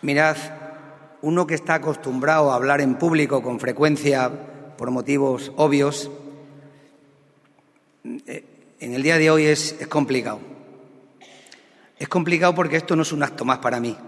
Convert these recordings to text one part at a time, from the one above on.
Mirad, uno que está acostumbrado a hablar en público con frecuencia por motivos obvios, en el día de hoy es complicado. Es complicado porque esto no es un acto más para mí.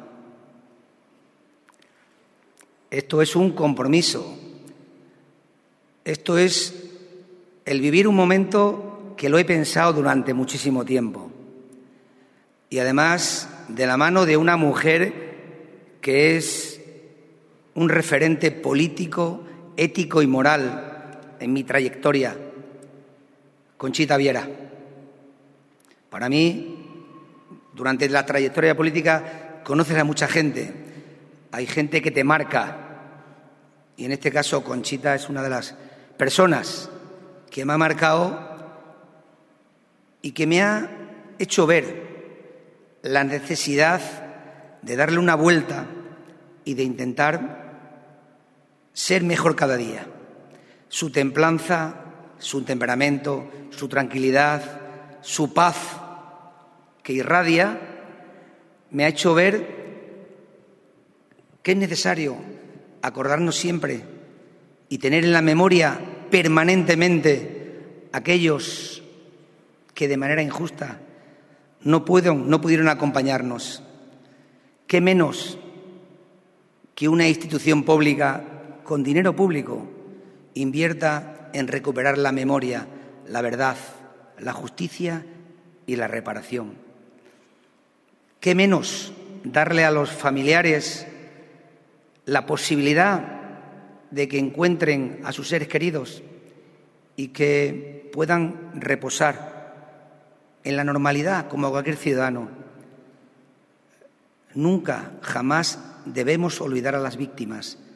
Esto es un compromiso. Esto es el vivir un momento que lo he pensado durante muchísimo tiempo. Y además de la mano de una mujer que es un referente político, ético y moral en mi trayectoria, Conchita Viera. Para mí, durante la trayectoria política, conoces a mucha gente. Hay gente que te marca. Y en este caso, Conchita es una de las personas que me ha marcado y que me ha hecho ver la necesidad de darle una vuelta y de intentar ser mejor cada día. Su templanza, su temperamento, su tranquilidad, su paz que irradia, me ha hecho ver que es necesario acordarnos siempre y tener en la memoria permanentemente aquellos que de manera injusta no pudieron acompañarnos. ¿Qué menos que una institución pública con dinero público invierta en recuperar la memoria, la verdad, la justicia y la reparación? ¿Qué menos darle a los familiares la posibilidad de que encuentren a sus seres queridos y que puedan reposar en la normalidad como cualquier ciudadano? Nunca, jamás debemos olvidar a las víctimas.